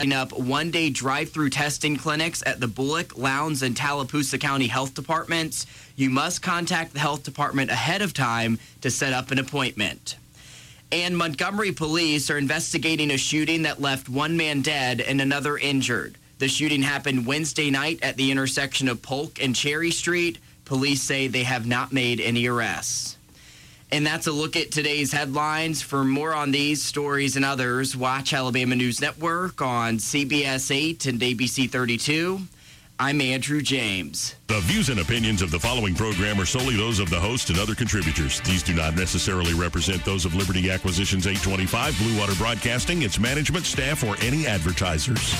setting up one-day drive-through testing clinics at the Bullock, Lowndes, and Tallapoosa County Health Departments. You must contact the health department ahead of time to set up an appointment. And Montgomery police are investigating a shooting that left one man dead and another injured. The shooting happened Wednesday night at the intersection of Polk and Cherry Street. Police say they have not made any arrests. And that's a look at today's headlines. For more on these stories and others, watch Alabama News Network on CBS 8 and ABC 32. I'm Andrew James. The views and opinions of the following program are solely those of the host and other contributors. These do not necessarily represent those of Liberty Acquisitions 825, Blue Water Broadcasting, its management, staff, or any advertisers.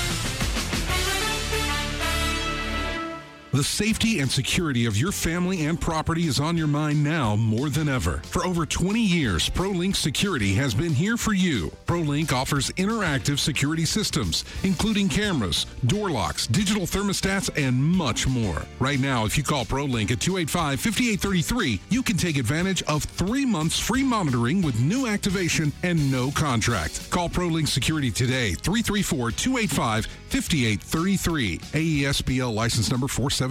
The safety and security of your family and property is on your mind now more than ever. For over 20 years, ProLink Security has been here for you. ProLink offers interactive security systems, including cameras, door locks, digital thermostats, and much more. Right now, if you call ProLink at 285-5833, you can take advantage of 3 months free monitoring with new activation and no contract. Call ProLink Security today, 334-285-5833. AESBL license number 475.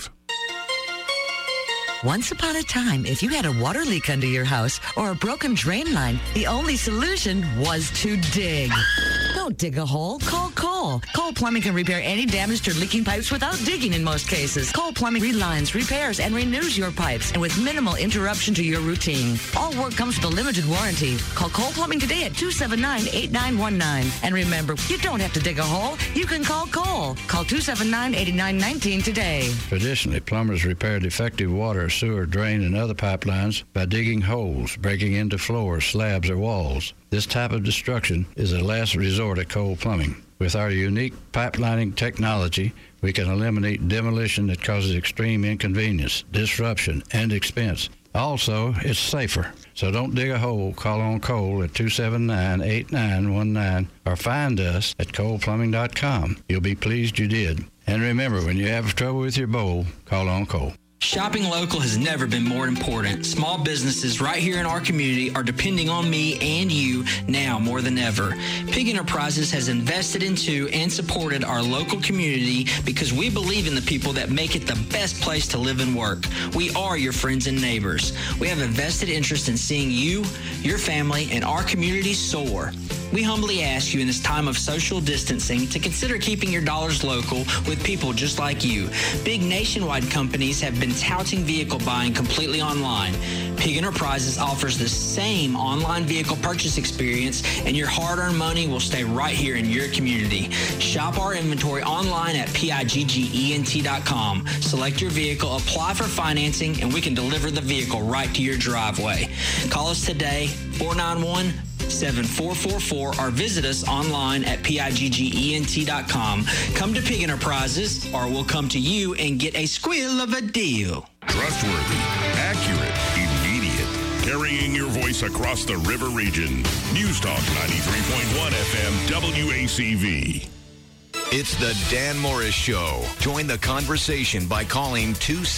Once upon a time, if you had a water leak under your house or a broken drain line, the only solution was to dig. Don't dig a hole. Call Cole. Cole Plumbing can repair any damaged or leaking pipes without digging in most cases. Cole Plumbing relines, repairs, and renews your pipes, and with minimal interruption to your routine. All work comes with a limited warranty. Call Cole Plumbing today at 279-8919. And remember, you don't have to dig a hole. You can call Cole. Call 279-8919 today. Traditionally, plumbers repair defective water, sewer, drain, and other pipelines by digging holes, breaking into floors, slabs, or walls. This type of destruction is a last resort at Cole Plumbing. With our unique pipelining technology, we can eliminate demolition that causes extreme inconvenience, disruption, and expense. Also, it's safer. So don't dig a hole. Call on Cole at 279-8919 or find us at coleplumbing.com. You'll be pleased you did. And remember, when you have trouble with your bowl, call on Cole. Shopping local has never been more important. Small businesses right here in our community are depending on me and you now more than ever. Pig Enterprises has invested into and supported our local community because we believe in the people that make it the best place to live and work. We are your friends and neighbors. We have a vested interest in seeing you, your family, and our community soar. We humbly ask you in this time of social distancing to consider keeping your dollars local with people just like you. Big nationwide companies have been touting vehicle buying completely online. Pig Enterprises offers the same online vehicle purchase experience, and your hard-earned money will stay right here in your community. Shop our inventory online at piggent.com. Select your vehicle, apply for financing, and we can deliver the vehicle right to your driveway. Call us today, 491-7444, or visit us online at piggent.com. Come to Pig Enterprises, or we'll come to you and get a squeal of a deal. Trustworthy, accurate, immediate. Carrying your voice across the river region. News Talk 93.1 FM WACV. It's the Dan Morris Show. Join the conversation by calling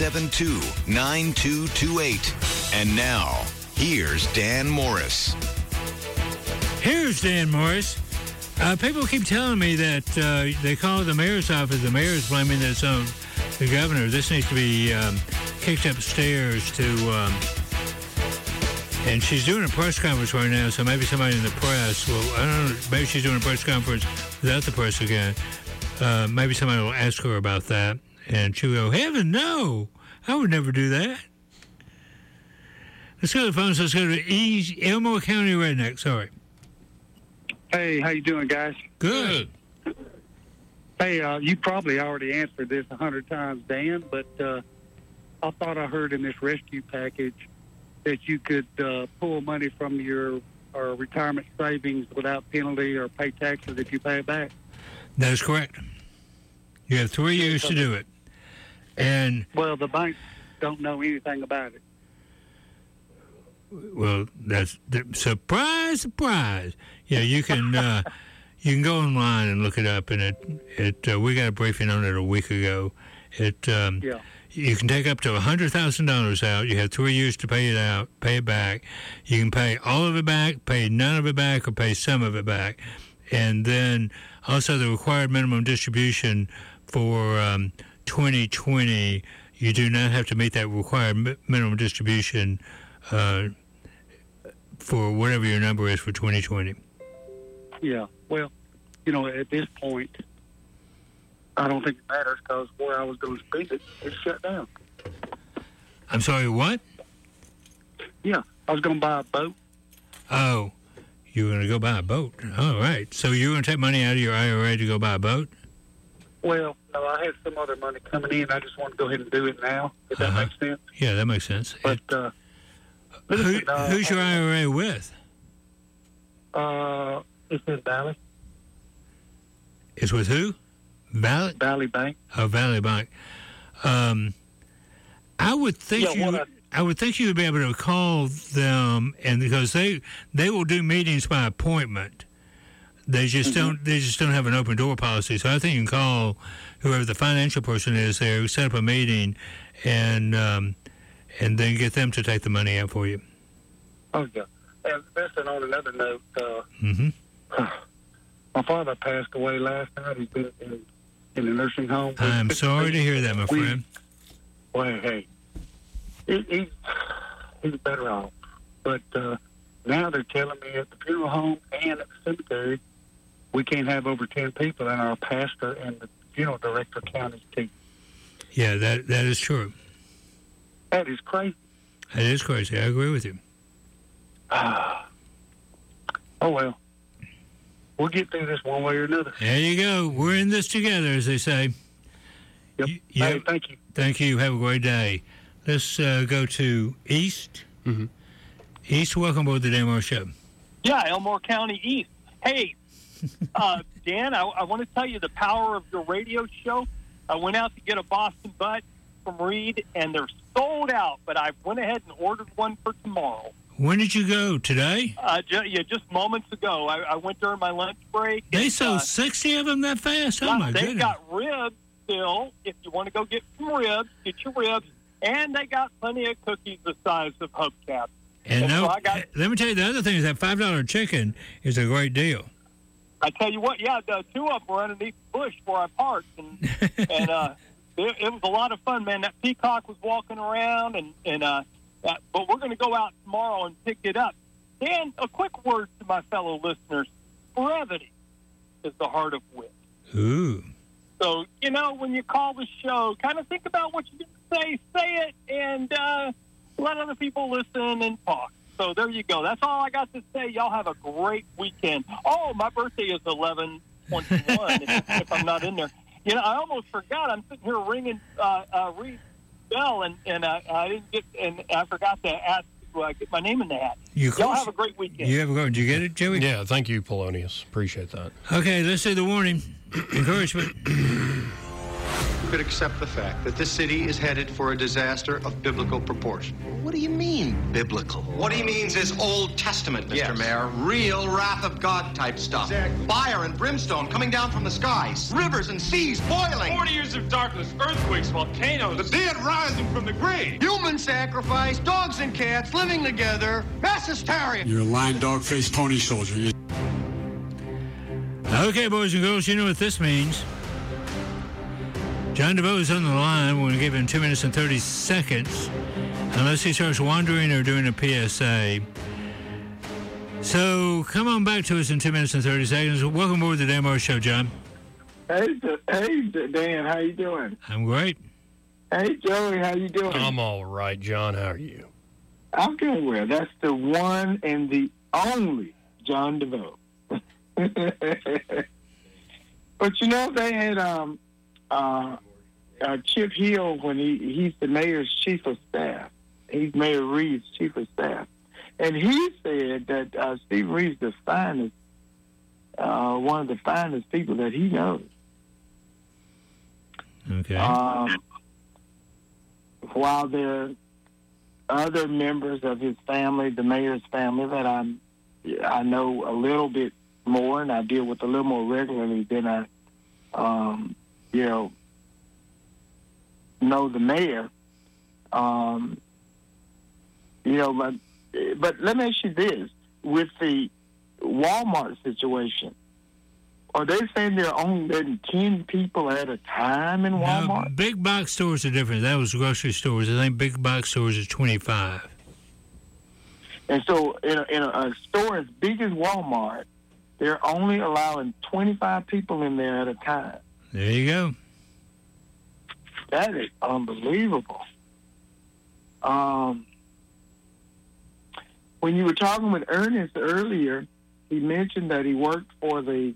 272-9228. And now, here's Dan Morris. Here's Dan Morris. People keep telling me that they call the mayor's office. The mayor's blaming this on the governor. This needs to be kicked upstairs to... and she's doing a press conference right now, so maybe somebody in the press will... I don't know, maybe she's doing a press conference without the press again. Maybe somebody will ask her about that, and she'll go, heaven, no! I would never do that. Let's go to the phone. So let's go to Elmore County Redneck. Sorry. Hey, how you doing, guys? Good. Hey, you probably already answered this 100 times, Dan, but I thought I heard in this rescue package that you could pull money from your retirement savings without penalty or pay taxes if you pay it back. That is correct. You have 3 years to do it. And well, the banks don't know anything about it. Well, that's surprise, surprise. Yeah, you can go online and look it up, and we got a briefing on it a week ago. You can take up to $100,000 out. You have 3 years to pay it back. You can pay all of it back, pay none of it back, or pay some of it back. And then Also, the required minimum distribution for 2020, you do not have to meet that required minimum distribution for whatever your number is for 2020. Yeah, well, at this point, I don't think it matters because where I was going to spend it, it's shut down. I'm sorry, what? Yeah, I was going to buy a boat. Oh, you were going to go buy a boat. All right. So you were going to take money out of your IRA to go buy a boat? Well, no, I had some other money coming in. I just want to go ahead and do it now, if that makes sense. Yeah, that makes sense. But who's your IRA with? It's in Valley. It's with who? Valley? Valley Bank. Oh, Valley Bank. I would think I would think you would be able to call them, and because they will do meetings by appointment. They just don't have an open door policy. So I think you can call whoever the financial person is there, set up a meeting, and then get them to take the money out for you. Oh yeah. And listen, on another note, my father passed away last night. He's been in a nursing home. I'm sorry to hear that, my friend. Well, hey, he's better off. But now they're telling me at the funeral home and at the cemetery, we can't have over 10 people, and our pastor and the funeral director count as 2. Yeah, that is true. That is crazy. That is crazy. I agree with you. Oh, well. We'll get through this one way or another. There you go. We're in this together, as they say. Yep. Hey, thank you. Thank you. Have a great day. Let's go to East. Mm-hmm. East, welcome aboard the Dan Morris Show. Yeah, Elmore County East. Hey, Dan, I want to tell you the power of your radio show. I went out to get a Boston Butt from Reed, and they're sold out, but I went ahead and ordered one for tomorrow. When did you go? Today? Just moments ago. I went during my lunch break. They sold 60 of them that fast? Oh, my goodness. They got ribs still. If you want to go get some ribs, get your ribs. And they got plenty of cookies the size of hubcaps. And so let me tell you, the other thing is that $5 chicken is a great deal. I tell you what, the 2 of them were underneath the bush where I parked. And it was a lot of fun, man. That peacock was walking around, but we're going to go out tomorrow and pick it up. Dan, a quick word to my fellow listeners. Brevity is the heart of wit. Ooh. So, when you call the show, kind of think about what you're going to say it, and let other people listen and talk. So there you go. That's all I got to say. Y'all have a great weekend. Oh, my birthday is 11/21, if I'm not in there. I almost forgot. I'm sitting here ringing Reed's bell, and I didn't get, and I forgot to ask to get my name in the hat. Y'all have a great weekend. You have a great. Did you get it, Joey? Yeah, thank you, Polonius. Appreciate that. Okay, let's say the warning. Encouragement. Could accept the fact that this city is headed for a disaster of biblical proportion. What do you mean, biblical? What he means is Old Testament, Mr. Mayor. Real wrath of God type stuff. Exactly. Fire and brimstone coming down from the skies. Rivers and seas boiling. 40 years of darkness, earthquakes, volcanoes. The dead rising from the grave. Human sacrifice, dogs and cats living together. Mass hysteria. You're a lying dog-faced pony soldier. Okay, boys and girls, you know what this means. John DeVoe is on the line. We're going to give him 2 minutes and 30 seconds, unless he starts wandering or doing a PSA. So come on back to us in 2 minutes and 30 seconds. Welcome aboard the Dan Morris Show, John. Hey, Dan, how you doing? I'm great. Hey, Joey, how you doing? I'm all right, John. How are you? I'm doing well. That's the one and the only John DeVoe. But they had Chip Hill when he's the mayor's chief of staff. He's Mayor Reed's chief of staff, and he said that Steve Reed's the finest, one of the finest people that he knows. Okay. While there are other members of his family, the mayor's family, that I know a little bit more, and I deal with a little more regularly than I, know the mayor. But let me ask you this: with the Walmart situation, Are they saying they're only letting 10 people at a time in Walmart? No, big box stores are different. That was grocery stores. I think big box stores is 25. And so in a store as big as Walmart, they're only allowing 25 people in there at a time. There you go. That is unbelievable. When you were talking with Ernest earlier, he mentioned that he worked for the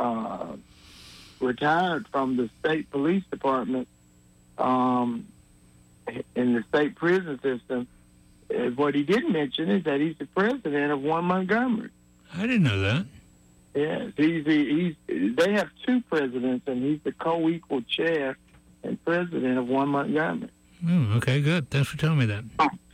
retired from the state police department in the state prison system. What he didn't mention is that he's the president of One Montgomery. I didn't know that. Yes, they have two presidents, and he's the co-equal chair and president of One Montgomery. Okay, good. Thanks for telling me that.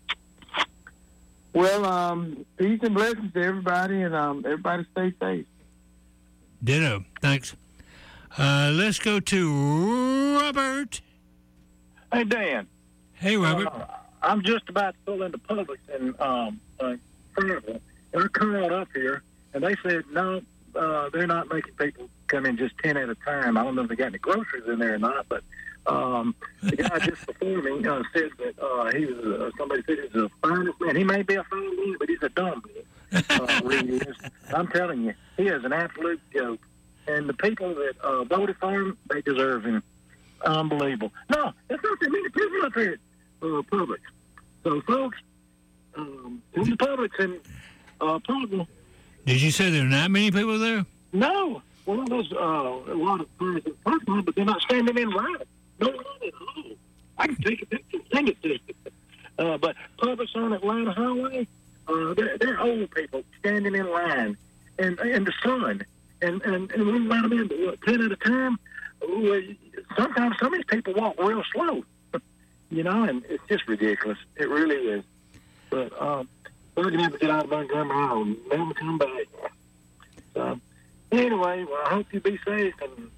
Well, peace and blessings to everybody, and everybody stay safe. Ditto. Thanks. Let's go to Robert. Hey, Dan. Hey, Robert. I'm just about to pull into Publix in Fayetteville, and I called up here, and they said, no, they're not making people come in just 10 at a time. I don't know if they got any groceries in there or not, but the guy just before me said that he was, somebody said he's the finest man. He may be a fine man, but he's a dumb man. Really is. I'm telling you, he is an absolute joke. And the people that voted for him, they deserve him. Unbelievable. No, there's not that many people up here at Publix. So, folks, in the Publix in Publix. Did you say there are not many people there? No. Well, there's a lot of cars in parking lot, but they're not standing in line. No line at all. I can take a picture and send it to you. But Publix on Atlanta Highway, they're old people standing in line in the sun. And we let them in, what, 10 at a time? Sometimes some of these people walk real slow. You know, and it's just ridiculous. It really is. But we're going to have to get out of Montgomery. I'll never come back. So, anyway, well, I hope you be safe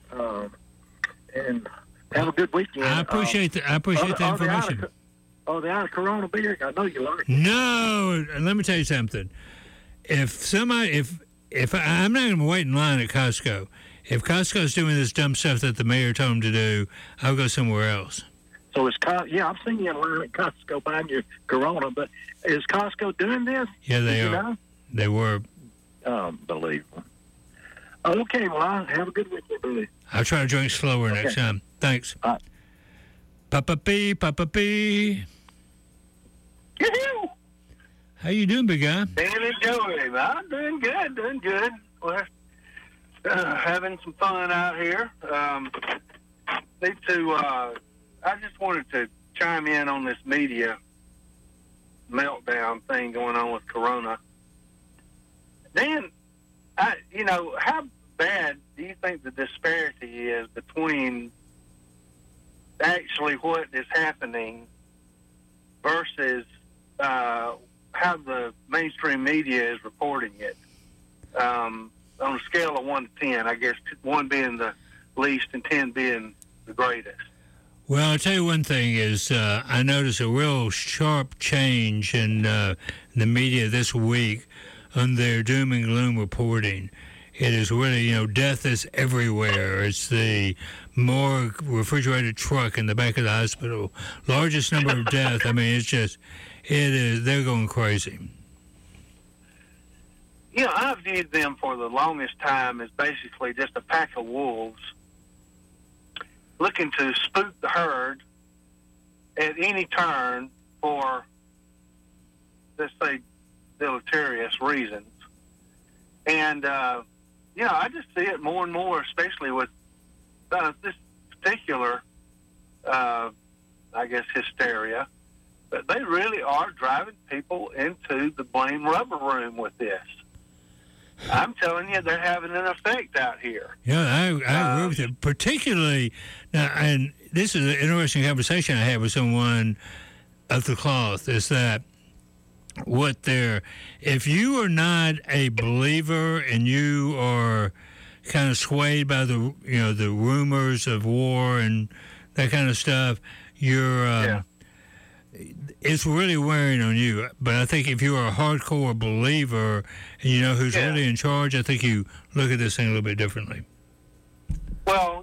and have a good weekend. I appreciate the information. The out of Corona beer, I know you like it. No, let me tell you something. If I'm not going to wait in line at Costco. If Costco's doing this dumb stuff that the mayor told them to do, I'll go somewhere else. So I've seen you in line at Costco buying your Corona, but is Costco doing this? Yeah, they are. Know? They were. Unbelievable. Okay, well, have a good weekend, buddy. I'll try to drink slower next time. Thanks. Papa P, Papa P. How you doing, big guy? Dan and Joey, I'm doing good. We're having some fun out here. I just wanted to chime in on this media meltdown thing going on with Corona. Dan, how bad do you think the disparity is between actually what is happening versus how the mainstream media is reporting it? On a scale of 1 to 10, I guess 1 being the least and 10 being the greatest. Well, I'll tell you one thing is I noticed a real sharp change in the media this week on their doom and gloom reporting. It is really, death is everywhere. It's the morgue refrigerated truck in the back of the hospital. Largest number of deaths. I mean, they're going crazy. I viewed them for the longest time as basically just a pack of wolves looking to spook the herd at any turn for, let's say, deleterious reasons. And, I just see it more and more, especially with this particular, hysteria. But they really are driving people into the blame rubber room with this. I'm telling you, they're having an effect out here. Yeah, I agree with it. Particularly, now, and this is an interesting conversation I had with someone of the cloth, is that if you are not a believer and you are kind of swayed by the rumors of war and that kind of stuff, it's really wearing on you. But I think if you're a hardcore believer and you know who's really in charge, I think you look at this thing a little bit differently.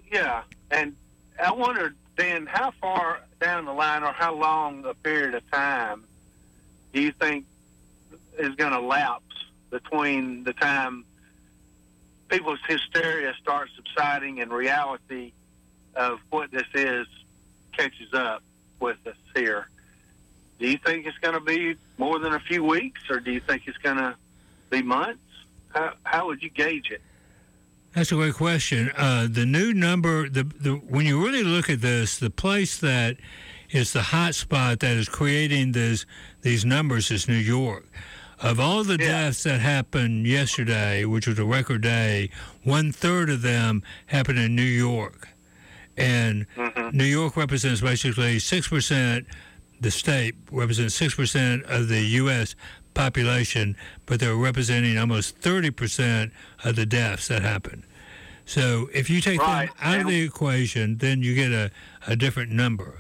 yeah. And I wonder, Dan, how far down the line or how long a period of time do you think is going to lapse between the time people's hysteria starts subsiding and reality of what this is catches up with us here? Do you think it's going to be more than a few weeks, or do you think it's going to be months? How would you gauge it? That's a great question. The new number, when you really look at this, the place that is the hot spot that is creating these numbers is New York. Of all the deaths that happened yesterday, which was a record day, 1/3 of them happened in New York. And New York represents basically 6%, the state represents 6% of the U.S. population, but they're representing almost 30% of the deaths that happen. So if you take them out of the equation, then you get a different number.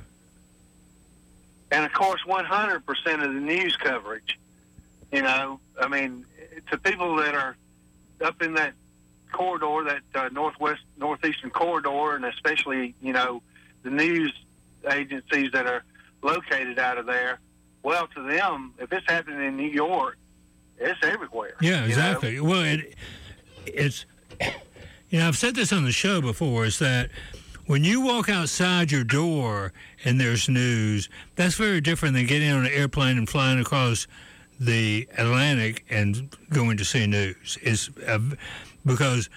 And, of course, 100% of the news coverage, you know, I mean, to people that are up in that corridor, that northeastern corridor, and especially, you know, the news agencies that are located out of there, well, to them, if it's happening in New York, it's everywhere. Yeah, exactly. You know? Well, it's, you know, I've said this on the show before, is that when you walk outside your door and there's news, that's very different than getting on an airplane and flying across the Atlantic and going to see news. It's because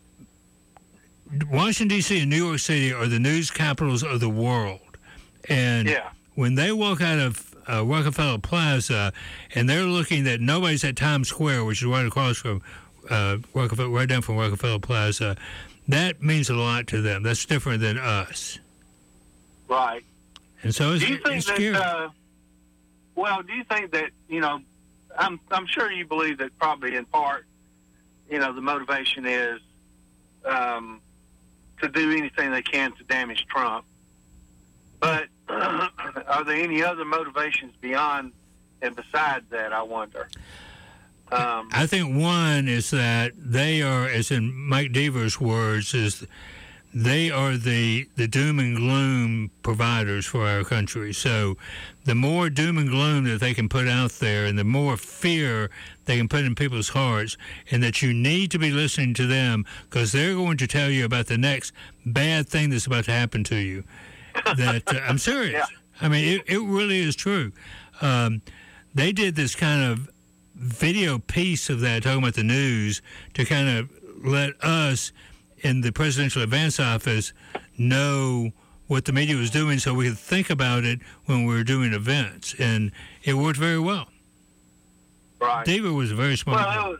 Washington, D.C. and New York City are the news capitals of the world. And when they walk out of Rockefeller Plaza and they're looking that nobody's at Times Square, which is right across from Rockefeller, right down from Rockefeller Plaza, that means a lot to them. That's different than us. Right. And so it's, do you think scary. That, do you think that, you know, I'm sure you believe that probably in part, you know, the motivation is to do anything they can to damage Trump. But are there any other motivations beyond and besides that, I wonder? I think one is that they are, as in Mike Deaver's words, is they are the doom and gloom providers for our country. So the more doom and gloom that they can put out there and the more fear they can put in people's hearts, and that you need to be listening to them because they're going to tell you about the next bad thing that's about to happen to you. That I'm serious. Yeah. I mean, it really is true. They did this kind of video piece of that talking about the news to kind of let us in the Presidential Advance Office know what the media was doing so we could think about it when we were doing events. And it worked very well. Right. David was a very smart guy.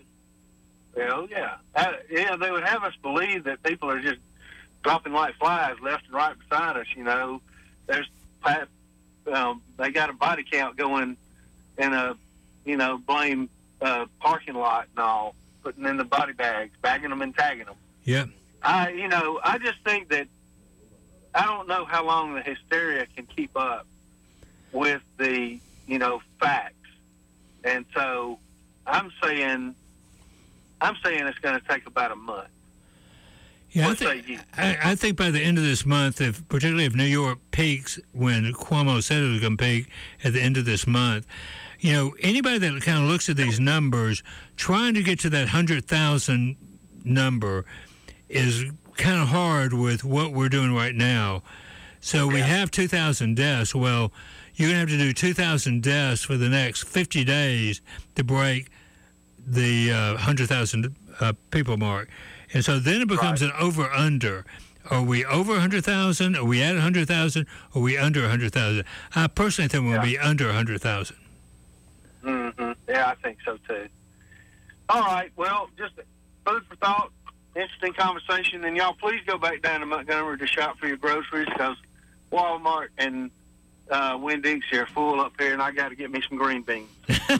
Yeah, they would have us believe that people are just dropping like flies left and right beside us, you know. There's they got a body count going in a, you know, blame parking lot and all, putting in the body bags, bagging them and tagging them. Yeah. I just think that I don't know how long the hysteria can keep up with the, you know, facts. And so I'm saying it's going to take about a month. Yeah, I think by the end of this month, particularly if New York peaks when Cuomo said it was going to peak at the end of this month, you know, anybody that kind of looks at these numbers, trying to get to that 100,000 number is kind of hard with what we're doing right now. So we have 2,000 deaths. Well, you're going to have to do 2,000 deaths for the next 50 days to break the 100,000 people mark. And so then it becomes an over-under. Are we over 100,000? Are we at 100,000? Are we under 100,000? I personally think we'll be under 100,000. Mm-hmm. Yeah, I think so, too. All right. Well, just food for thought. Interesting conversation. And y'all, please go back down to Montgomery to shop for your groceries because Walmart and Winn-Dixie are full up here, and I got to get me some green beans.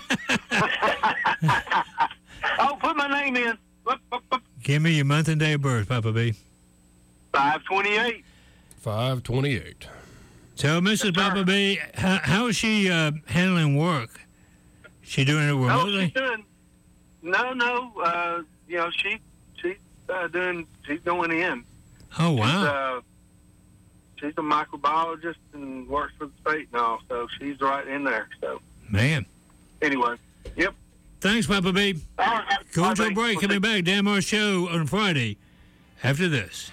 Oh, put my name in. Give me your month and day of birth, Papa B. 5/28. 5/28. So, Mrs. Papa B, how is she handling work? She doing it remotely? She's doing. No. You know, she's going in. Oh, wow. She's a microbiologist and works for the state and all, so she's right in there. So, man. Anyway, yep. Thanks, Papa B. All right. Go to a break. Coming back. Dan Morris Show on Friday after this.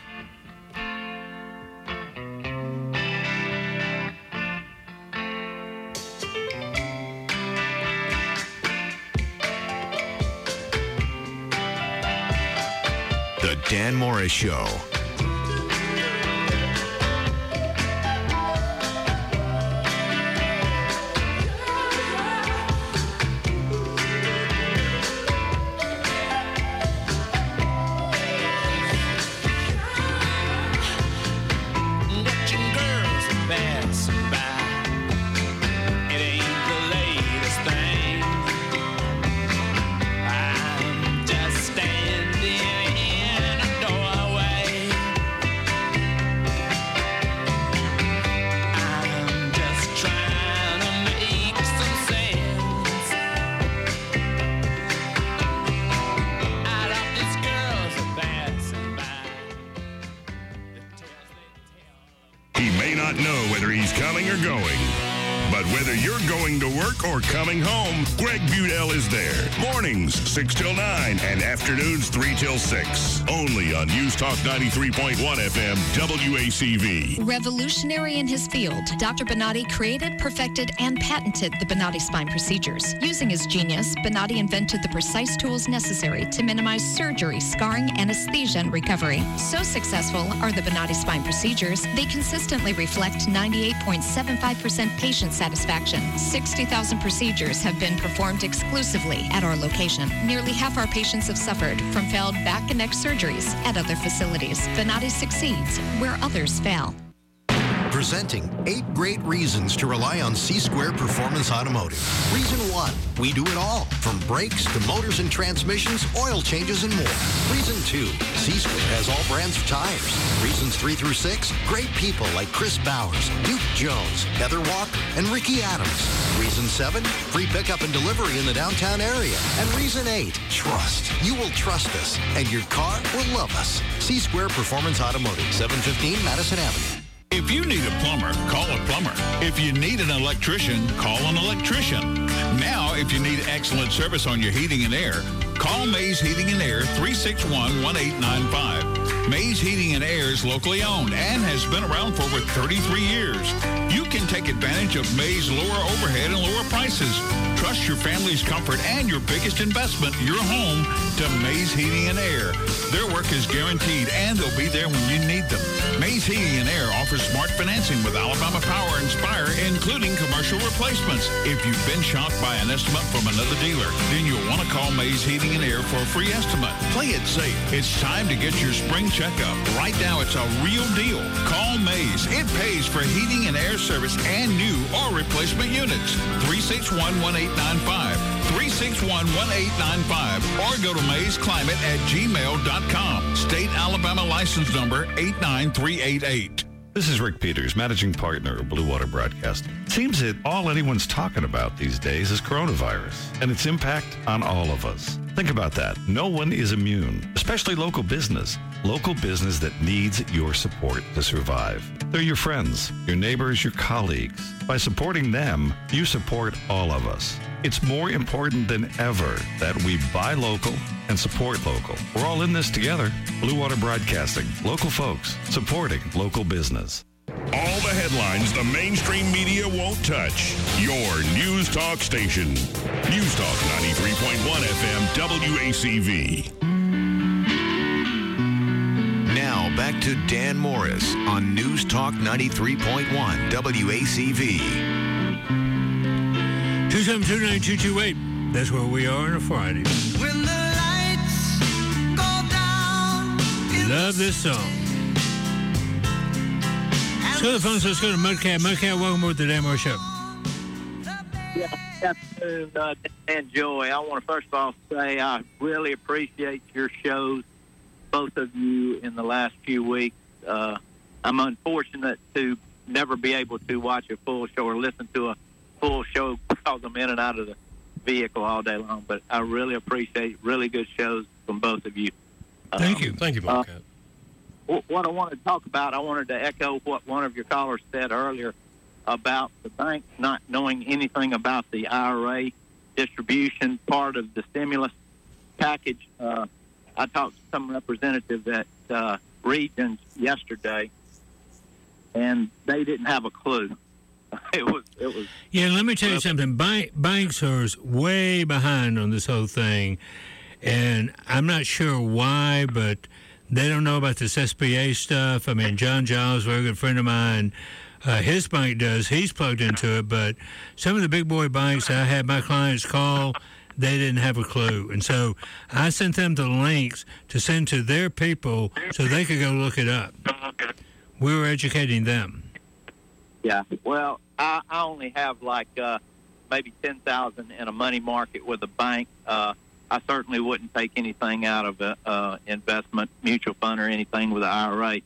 The Dan Morris Show. Or coming home, Greg Budell is there. Mornings, 6 till 9, and afternoons, 3 till 6. Only on News Talk 93.1 FM, WACV. Revolutionary in his field, Dr. Bonatti created, perfected, and patented the Bonatti spine procedures. Using his genius, Bonatti invented the precise tools necessary to minimize surgery, scarring, anesthesia, and recovery. So successful are the Bonatti spine procedures, they consistently reflect 98.75% patient satisfaction. 60,000 procedures have been performed exclusively at our location. Nearly half our patients have suffered from failed back and neck surgeries at other facilities. Bonatti succeeds where others fail. Presenting 8 great reasons to rely on C-Square Performance Automotive. Reason 1, we do it all, from brakes to motors and transmissions, oil changes, and more. Reason 2, C-Square has all brands of tires. Reasons 3 through 6, great people like Chris Bowers, Duke Jones, Heather Walker, and Ricky Adams. Reason 7, free pickup and delivery in the downtown area. And Reason 8, trust. You will trust us, and your car will love us. C-Square Performance Automotive, 715 Madison Avenue. If you need a plumber, call a plumber. If you need an electrician, call an electrician. Now, if you need excellent service on your heating and air, call Mays Heating and Air 361-1895. Mays Heating and Air is locally owned and has been around for over 33 years. You can take advantage of Mays' lower overhead and lower prices. Trust your family's comfort and your biggest investment, your home, to Mays Heating and Air. Their work is guaranteed and they'll be there when you need them. Mays Heating and Air offers smart financing with Alabama Power and Spire, including commercial replacements. If you've been shocked by an estimate from another dealer, then you'll want to call Mays Heating and Air for a free estimate. Play it safe. It's time to get your spring checkup. Right now, it's a real deal. Call Mays. It pays for heating and air service and new or replacement units. 361-1895. 361-1895. Or go to maysclimate@gmail.com. State Alabama license number 89388. This is Rick Peters, managing partner of Blue Water Broadcasting. It seems that all anyone's talking about these days is coronavirus and its impact on all of us. Think about that. No one is immune, especially local business that needs your support to survive. They're your friends, your neighbors, your colleagues. By supporting them, you support all of us. It's more important than ever that we buy local and support local. We're all in this together. Blue Water Broadcasting, local folks, supporting local business. All the headlines the mainstream media won't touch. Your News Talk station. News Talk 93.1 FM WACV. Now back to Dan Morris on News Talk 93.1 WACV. 272-9228. That's where we are on a Friday. When the lights go down. Love this song. Let's go to the phone, so let's go to Mudcat. Mudcat, welcome to the Dan Morris Show. Yeah, good afternoon, Dan and Joey. I want to first of all say I really appreciate your shows, both of you, in the last few weeks. I'm unfortunate to never be able to watch a full show or listen to a full show because I'm in and out of the vehicle all day long, but I really appreciate really good shows from both of you. Thank you. Thank you, Mudcat. what I wanted to talk about, I wanted to echo what one of your callers said earlier about the banks not knowing anything about the IRA distribution part of the stimulus package. I talked to some representative at Regions yesterday, and they didn't have a clue. It was. Yeah, let me tell you something. Banks are way behind on this whole thing, and I'm not sure why, but they don't know about this SBA stuff. I mean, John Giles, a very good friend of mine, his bank does. He's plugged into it, but some of the big boy banks I had my clients call, they didn't have a clue. And so I sent them the links to send to their people so they could go look it up. We were educating them. Yeah. Well, I only have like maybe $10,000 in a money market with a bank. I certainly wouldn't take anything out of an investment mutual fund or anything with an IRA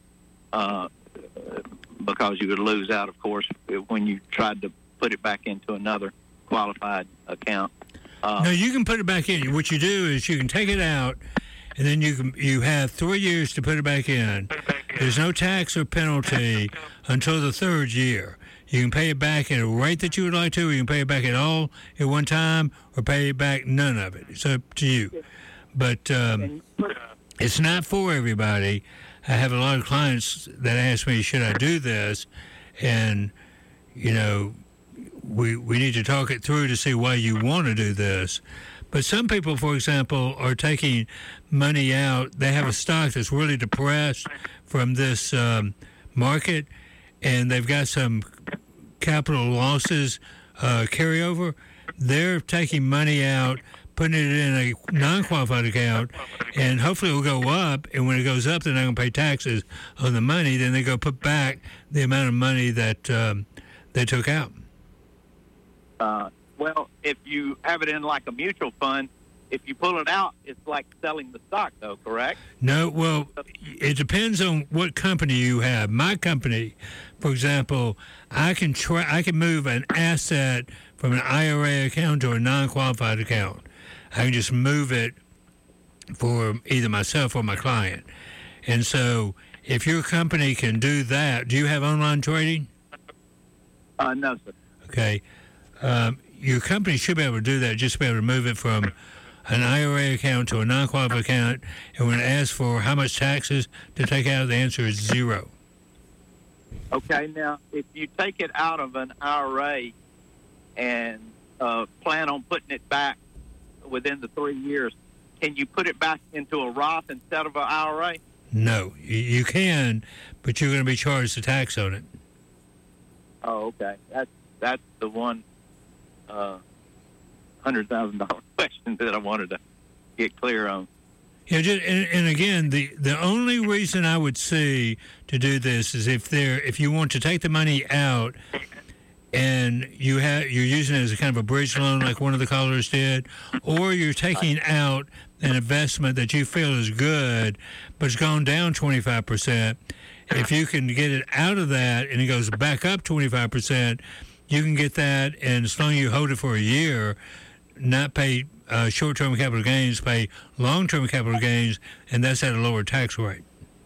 because you would lose out, of course, when you tried to put it back into another qualified account. No, you can put it back in. What you do is you can take it out, and then you have 3 years to put it back in. There's no tax or penalty until the third year. You can pay it back at a rate that you would like to, or you can pay it back at all at one time, or pay it back none of it. It's up to you. But it's not for everybody. I have a lot of clients that ask me, should I do this? And, you know, we need to talk it through to see why you want to do this. But some people, for example, are taking money out. They have a stock that's really depressed from this market, and they've got some capital losses carryover. They're taking money out, putting it in a non-qualified account, and hopefully it will go up. And when it goes up, they're not going to pay taxes on the money. Then they go put back the amount of money that they took out. Well, if you have it in like a mutual fund, if you pull it out, it's like selling the stock, though, correct? No, well, it depends on what company you have. My company, for example, I can move an asset from an IRA account to a non-qualified account. I can just move it for either myself or my client. And so if your company can do that, do you have online trading? No, sir. Okay. Your company should be able to do that, just be able to move it from an IRA account to a non-qualified account. And when it asks for how much taxes to take out, the answer is 0. Okay, now, if you take it out of an IRA and plan on putting it back within the 3 years, can you put it back into a Roth instead of an IRA? No, you can, but you're going to be charged the tax on it. Oh, okay. That's the one $100,000 question that I wanted to get clear on. Yeah, and again, the only reason I would see to do this is if you want to take the money out and you're using it as a kind of a bridge loan like one of the callers did, or you're taking out an investment that you feel is good but it's gone down 25%. If you can get it out of that and it goes back up 25%, you can get that, and as long as you hold it for a year, not pay short-term capital gains, pay long-term capital gains, and that's at a lower tax rate.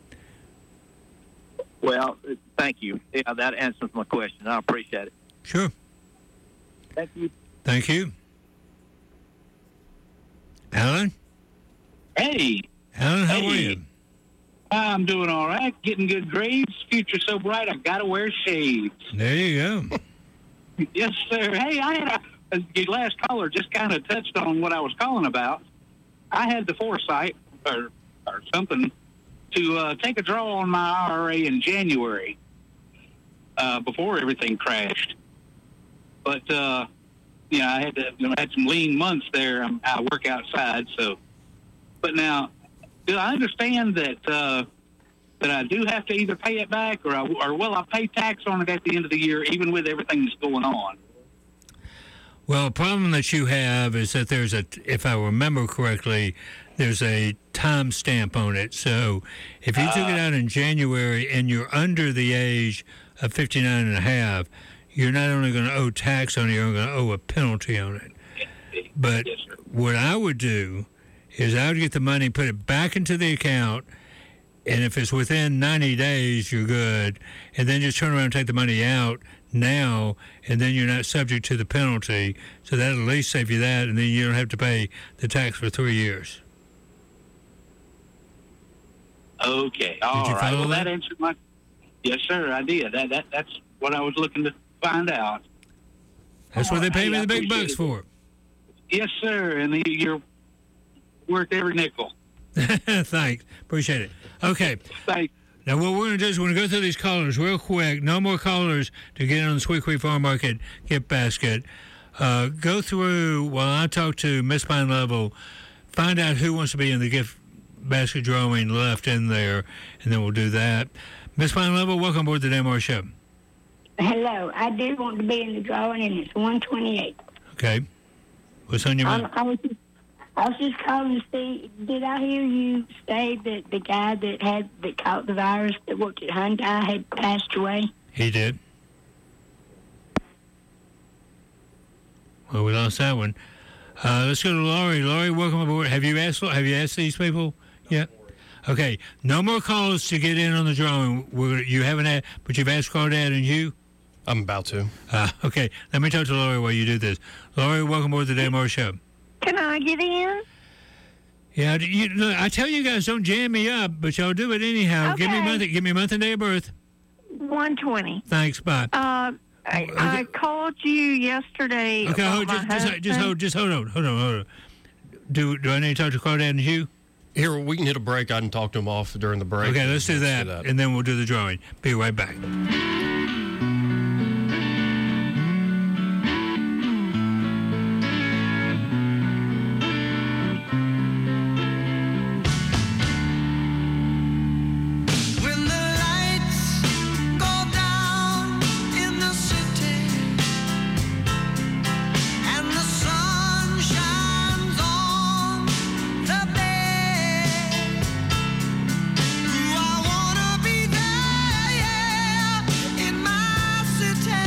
Well, thank you. Yeah, that answers my question. I appreciate it. Sure. Thank you. Thank you. Alan? Hey. Alan, how are you? I'm doing all right. Getting good grades. Future so bright, I've got to wear shades. There you go. Yes, sir. Hey, the last caller just kind of touched on what I was calling about. I had the foresight or something to take a draw on my IRA in January before everything crashed. But, I had some lean months there. I work outside, so. But now, do I understand that I do have to either pay it back or will I pay tax on it at the end of the year, even with everything that's going on? Well, the problem that you have is that if I remember correctly, there's a time stamp on it. So if you took it out in January and you're under the age of 59 and a half, you're not only going to owe tax on it, you're going to owe a penalty on it. But what I would do is I would get the money, put it back into the account, And if it's within 90 days, you're good. And then just turn around and take the money out now, and then you're not subject to the penalty. So that'll at least save you that, and then you don't have to pay the tax for 3 years. Okay. All right. follow Well, that? that answered my... Yes, sir, I did. That's what I was looking to find out. That's what they pay me I the big appreciate bucks it. for. Yes, sir, and you're worth every nickel. Thanks. Appreciate it. Okay. Thanks. Now, what we're going to do is we're going to go through these callers real quick. No more callers to get in on the Sweet Creek Farm Market gift basket. Go through while I talk to Miss Pine Level, find out who wants to be in the gift basket drawing left in there, and then we'll do that. Miss Pine Level, welcome aboard the Dan Morris Show. Hello. I did want to be in the drawing, and it's 128. Okay. What's on your mind? I was just calling to see, did I hear you say that the guy that caught the virus that worked at Hyundai had passed away? He did. Well, we lost that one. Let's go to Laurie. Laurie, welcome aboard. Have you asked these people yet? Okay. No more calls to get in on the drawing. You haven't had, but you've asked Claudette and you? I'm about to. Okay. Let me talk to Laurie while you do this. Laurie, welcome aboard the Dan Morris Show. Can I get in? Yeah, look, I tell you guys, don't jam me up, but y'all do it anyhow. Okay. Give me month and day of birth. 120. Thanks, bye. I called you yesterday. Okay, just hold on. Do I need to talk to Claudette and Hugh? Here, we can hit a break. I can talk to him off during the break. Okay, let's do that, and then we'll do the drawing. Be right back. When the lights go down in the city and the sun shines on the bay, I wanna be there, yeah, in my city.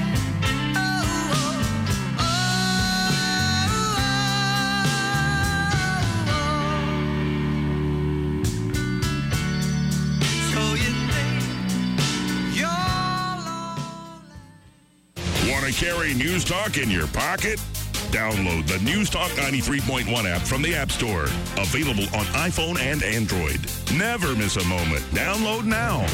So you think you're Want to carry News Talk in your pocket? Download the News Talk 93.1 app from the App Store. Available on iPhone and Android. Never miss a moment. Download now.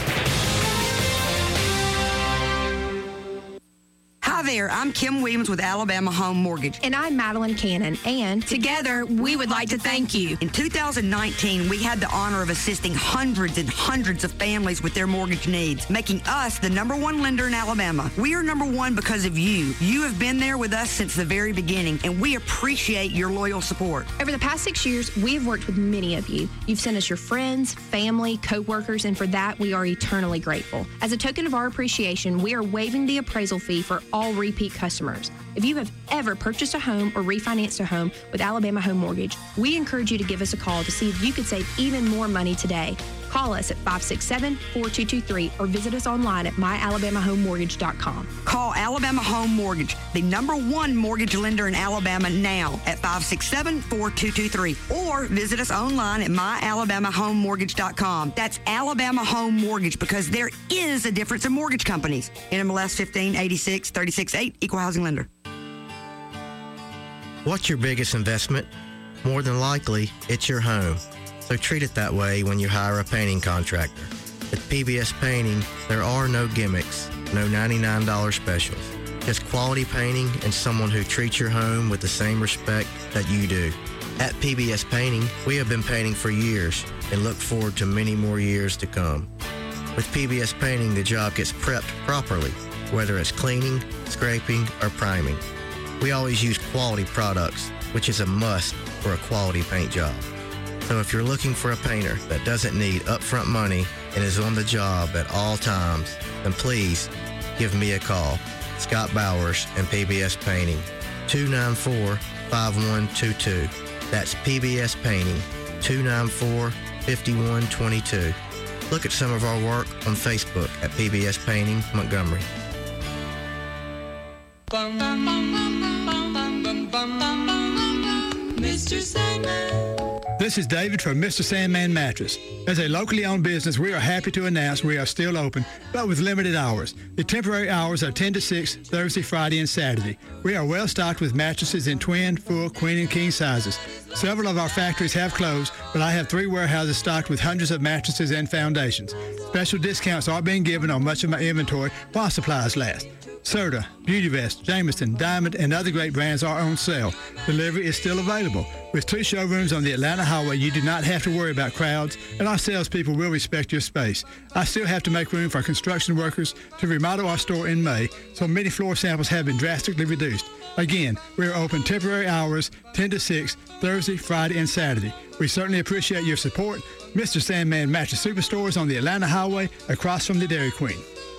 Hi there, I'm Kim Williams with Alabama Home Mortgage. And I'm Madeline Cannon. And together, we would like to thank you. In 2019, we had the honor of assisting hundreds and hundreds of families with their mortgage needs, making us the #1 lender in Alabama. We are #1 because of you. You have been there with us since the very beginning, and we appreciate your loyal support. Over the past 6 years, we have worked with many of you. You've sent us your friends, family, co-workers, and for that, we are eternally grateful. As a token of our appreciation, we are waiving the appraisal fee for all repeat customers. If you have ever purchased a home or refinanced a home with Alabama Home Mortgage, we encourage you to give us a call to see if you could save even more money today. Call us at 567-4223 or visit us online at myalabamahomemortgage.com. Call Alabama Home Mortgage, the #1 mortgage lender in Alabama now at 567-4223 or visit us online at myalabamahomemortgage.com. That's Alabama Home Mortgage because there is a difference in mortgage companies. NMLS 1586-368, Equal Housing Lender. What's your biggest investment? More than likely, it's your home. So treat it that way when you hire a painting contractor. With PBS Painting, there are no gimmicks, no $99 specials. Just quality painting and someone who treats your home with the same respect that you do. At PBS Painting, we have been painting for years and look forward to many more years to come. With PBS Painting, the job gets prepped properly, whether it's cleaning, scraping, or priming. We always use quality products, which is a must for a quality paint job. So if you're looking for a painter that doesn't need upfront money and is on the job at all times, then please give me a call. Scott Bowers and PBS Painting, 294-5122. That's PBS Painting, 294-5122. Look at some of our work on Facebook at PBS Painting Montgomery. Mr. Sandman. This is David from Mr. Sandman Mattress. As a locally owned business, we are happy to announce we are still open, but with limited hours. The temporary hours are 10 to 6, Thursday, Friday, and Saturday. We are well stocked with mattresses in twin, full, queen, and king sizes. Several of our factories have closed, but I have 3 warehouses stocked with hundreds of mattresses and foundations. Special discounts are being given on much of my inventory while supplies last. Serta, Beauty Vest, Jameson, Diamond, and other great brands are on sale. Delivery is still available. With 2 showrooms on the Atlanta Highway, you do not have to worry about crowds, and our salespeople will respect your space. I still have to make room for construction workers to remodel our store in May, so many floor samples have been drastically reduced. Again, we are open temporary hours, 10 to 6, Thursday, Friday, and Saturday. We certainly appreciate your support. Mr. Sandman Mattress Superstore is on the Atlanta Highway across from the Dairy Queen.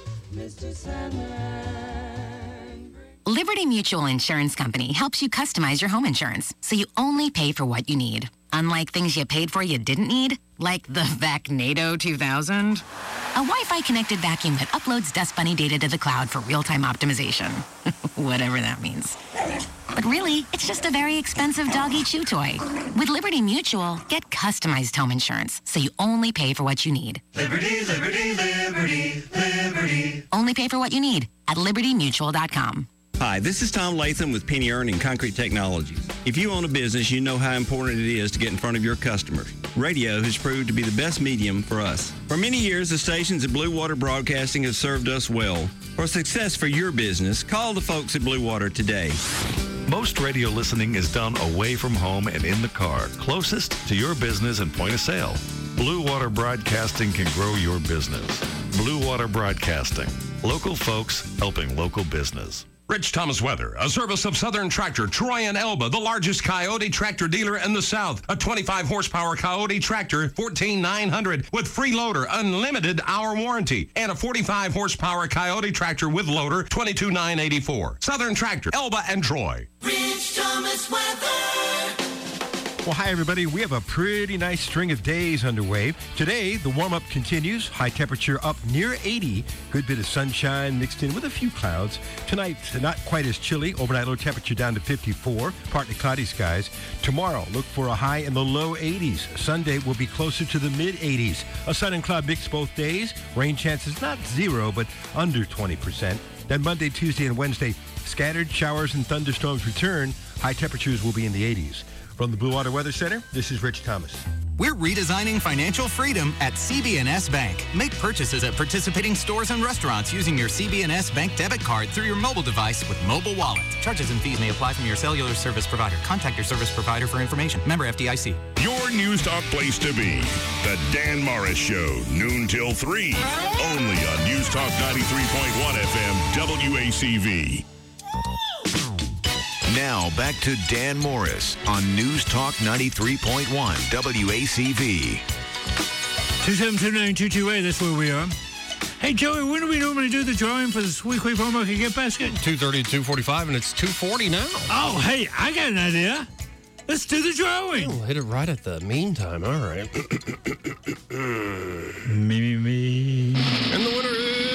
Liberty Mutual Insurance Company helps you customize your home insurance so you only pay for what you need. Unlike things you paid for you didn't need, like the Vacnado 2000. A Wi-Fi connected vacuum that uploads Dust Bunny data to the cloud for real-time optimization. Whatever that means. But really, it's just a very expensive doggy chew toy. With Liberty Mutual, get customized home insurance so you only pay for what you need. Liberty, liberty, liberty, liberty. Only pay for what you need at libertymutual.com. Hi, this is Tom Latham with Penny Earn and Concrete Technologies. If you own a business, you know how important it is to get in front of your customers. Radio has proved to be the best medium for us. For many years, the stations at Blue Water Broadcasting have served us well. For success for your business, call the folks at Blue Water today. Most radio listening is done away from home and in the car, closest to your business and point of sale. Blue Water Broadcasting can grow your business. Blue Water Broadcasting. Local folks helping local business. Rich Thomas Weather, a service of Southern Tractor, Troy and Elba, the largest Coyote tractor dealer in the South. A 25-horsepower Coyote tractor, $14,900, with free loader, unlimited hour warranty. And a 45-horsepower Coyote tractor with loader, $22,984. Southern Tractor, Elba and Troy. Rich Thomas Weather. Well, hi, everybody. We have a pretty nice string of days underway. Today, the warm-up continues. High temperature up near 80. Good bit of sunshine mixed in with a few clouds. Tonight, not quite as chilly. Overnight low temperature down to 54. Partly cloudy skies. Tomorrow, look for a high in the low 80s. Sunday will be closer to the mid-80s. A sun and cloud mix both days. Rain chances not 0, but under 20%. Then Monday, Tuesday, and Wednesday, scattered showers and thunderstorms return. High temperatures will be in the 80s. From the Blue Water Weather Center, this is Rich Thomas. We're redesigning financial freedom at CB&S Bank. Make purchases at participating stores and restaurants using your CB&S Bank debit card through your mobile device with Mobile Wallet. Charges and fees may apply from your cellular service provider. Contact your service provider for information. Member FDIC. Your News Talk place to be. The Dan Morris Show, noon till 3. Only on News Talk 93.1 FM, WACV. Now, back to Dan Morris on News Talk 93.1 WACV. 2729228, that's where we are. Hey, Joey, when do we normally do the drawing for the Sweet Queen Farm Market gift basket? 2:30 to 2:45, and it's 2:40 now. Oh, hey, I got an idea. Let's do the drawing. We'll hit it right at the meantime. All right. Me. And the winner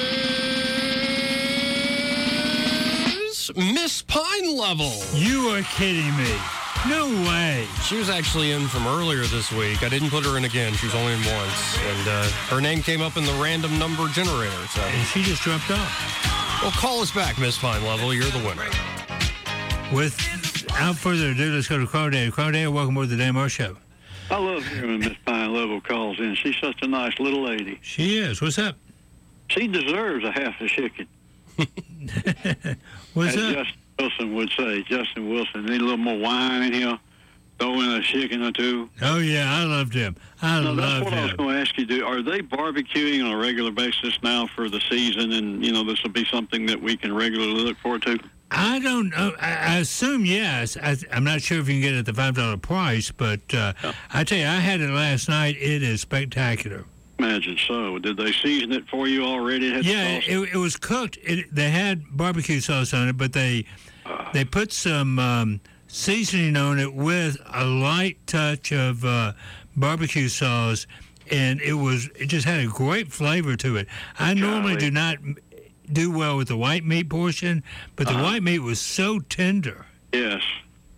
is Miss Pine Level. You are kidding me. No way. She was actually in from earlier this week. I didn't put her in again. She was only in once. And her name came up in the random number generator. So. And she just dropped off. Well, call us back, Miss Pine Level. You're the winner. Without further ado, let's go to Crawdad. Crawdad, welcome to the Dan Morris Show. I love hearing Miss Pine Level calls in. She's such a nice little lady. She is. What's up? She deserves a half a chicken. What's as up? Justin Wilson would say. Justin Wilson, need a little more wine in here. Throw in a chicken or two. Oh, yeah, I loved him. I loved that's what him. I was going to ask you. Are they barbecuing on a regular basis now for the season? And, this will be something that we can regularly look forward to? I don't know. I assume yes. I'm not sure if you can get it at the $5 price, but I tell you, I had it last night. It is spectacular. Imagine so. Did they season it for you already? It was cooked. They had barbecue sauce on it, but they put some seasoning on it with a light touch of barbecue sauce, and it just had a great flavor to it. I normally do not do well with the white meat portion, but the white meat was so tender. Yes.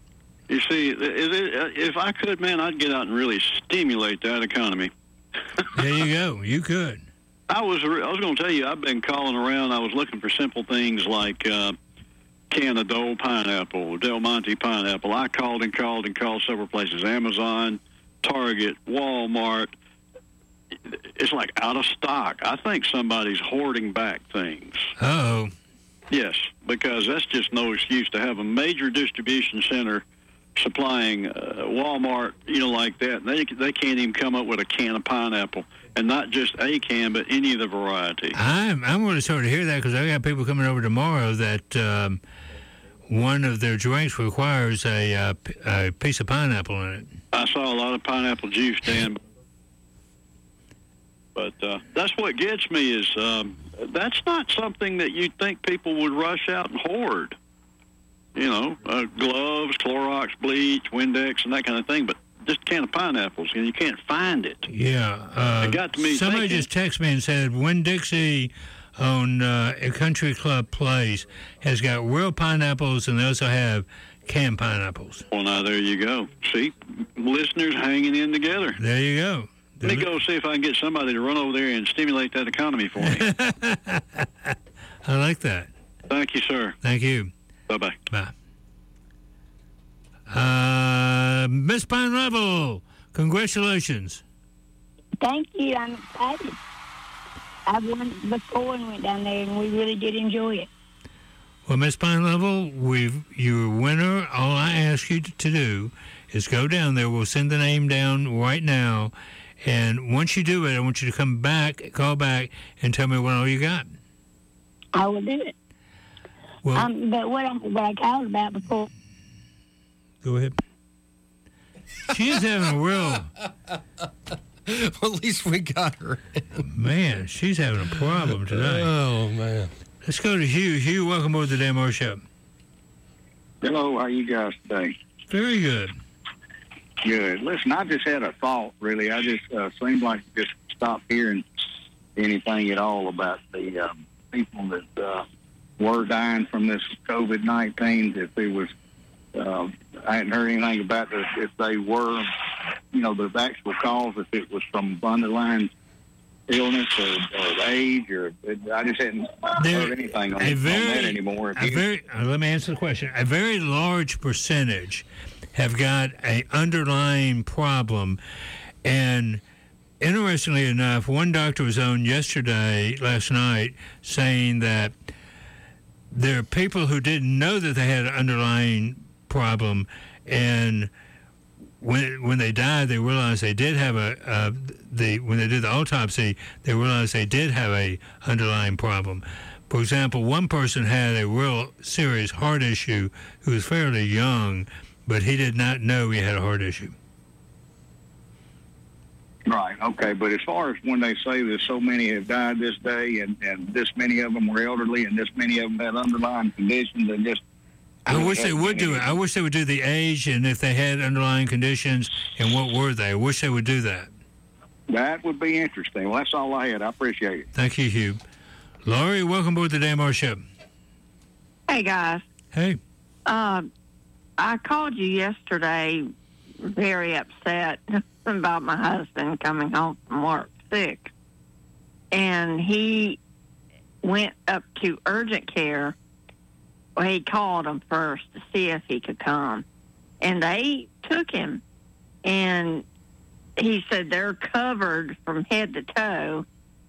You see, if I could, man, I'd get out and really stimulate that economy. There you go. You could. I was going to tell you, I've been calling around. I was looking for simple things like can of Dole pineapple, Del Monte pineapple. I called and called and called several places, Amazon, Target, Walmart. It's like out of stock. I think somebody's hoarding back things. Uh-oh. Yes, because that's just no excuse to have a major distribution center supplying Walmart, like that. They can't even come up with a can of pineapple, and not just a can, but any of the variety. I'm going to sort of hear that because I got people coming over tomorrow that one of their drinks requires a piece of pineapple in it. I saw a lot of pineapple juice, Dan. But that's what gets me is that's not something that you'd think people would rush out and hoard. Gloves, Clorox, bleach, Windex, and that kind of thing. But just a can of pineapples, and you can't find it. Yeah. It got to me somebody thinking, just texted me and said Winn-Dixie on a Country Club Place has got real pineapples, and they also have canned pineapples. Well, now there you go. See, listeners hanging in together. There you go. Let me go see if I can get somebody to run over there and stimulate that economy for me. I like that. Thank you, sir. Thank you. Bye-bye. Bye. Miss Pine Level, congratulations. Thank you. I'm excited. I've won before and went down there, and we really did enjoy it. Well, Miss Pine Level, you're a winner. All I ask you to do is go down there. We'll send the name down right now. And once you do it, I want you to call back, and tell me what all you got. I will do it. Well, but what I called about before. Go ahead. She is having a real. Well, at least we got her. Man, she's having a problem today. Oh, man. Let's go to Hugh. Hugh, welcome aboard the Dan Morris Show. Hello, how are you guys today? Very good. Good. Listen, I just had a thought, really. I just seemed like just stopped hearing anything at all about the people that were dying from this COVID-19. If it was, I hadn't heard anything about if they were, the actual cause, if it was from underlying illness or age, or I just hadn't heard anything on that anymore. Let me answer the question. A very large percentage have got an underlying problem. And interestingly enough, one doctor was on last night, saying that there are people who didn't know that they had an underlying problem, and when they died, they realized they did have when they did the autopsy, they realized they did have a underlying problem. For example, one person had a real serious heart issue who was fairly young, but he did not know he had a heart issue. Right, okay, but as far as when they say that so many have died this day and this many of them were elderly and this many of them had underlying conditions and just... I wish they would do it. I wish they would do the age and if they had underlying conditions and what were they. I wish they would do that. That would be interesting. Well, that's all I had. I appreciate it. Thank you, Hugh. Laurie, welcome aboard the Dan Morris Show. Hey, guys. Hey. I called you yesterday very upset about my husband coming home from work sick. And he went up to urgent care. Well, he called them first to see if he could come. And they took him. And he said they're covered from head to toe.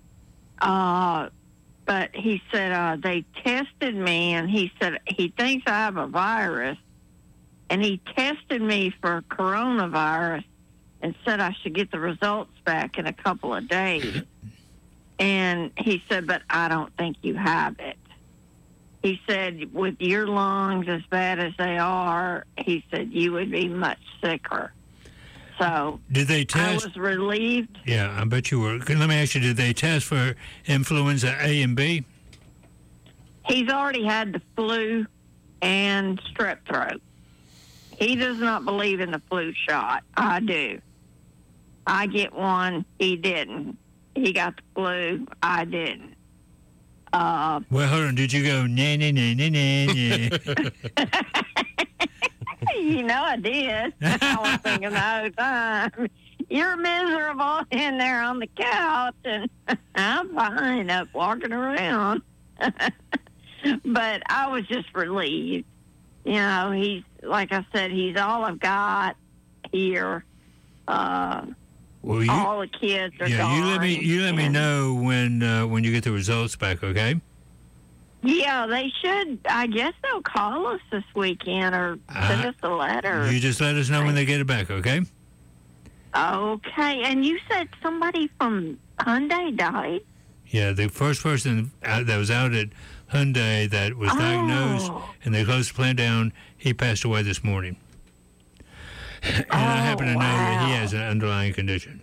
But he said they tested me, and he said he thinks I have a virus. And he tested me for coronavirus and said I should get the results back in a couple of days. And he said, but I don't think you have it. He said, with your lungs as bad as they are, he said, you would be much sicker. So did they test? I was relieved. Yeah, I bet you were. Let me ask you, did they test for influenza A and B? He's already had the flu and strep throat. He does not believe in the flu shot. I do. I get one. He didn't. He got the flu. I didn't. Well, hold on. Did you go, nah, nah, nah, nah, nah, nah? You know I did. I was thinking the whole time, you're miserable in there on the couch, and I'm fine up walking around. But I was just relieved. You know, he's, like I said, he's all I've got here. All the kids are gone. You let me know when you get the results back, okay? Yeah, they should. I guess they'll call us this weekend or send us a letter. You just let us know when they get it back, okay? Okay. And you said somebody from Hyundai died? Yeah, the first person that was out at Hyundai that was diagnosed, and they closed the plant down, he passed away this morning. And I happen to know that he has an underlying condition.